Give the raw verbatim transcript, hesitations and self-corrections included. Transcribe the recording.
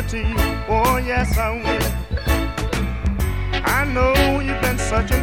to you. Oh, yes, I will. I know you've been such a